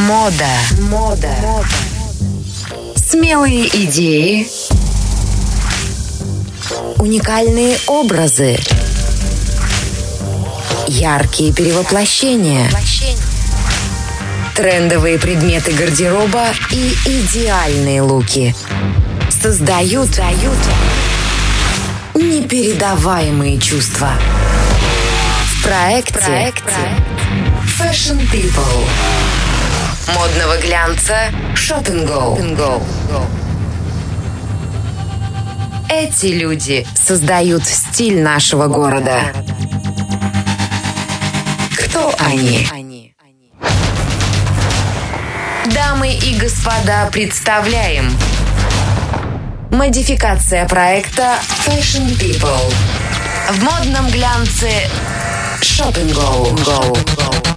Мода. Смелые идеи. Уникальные образы. Яркие перевоплощения. Трендовые предметы гардероба и идеальные луки создают непередаваемые чувства. В проекте Fashion People модного глянца Shop and Go. Эти люди создают стиль нашего города. Кто они? Дамы и господа, представляем модификация проекта Fashion People в модном глянце Shop and Go.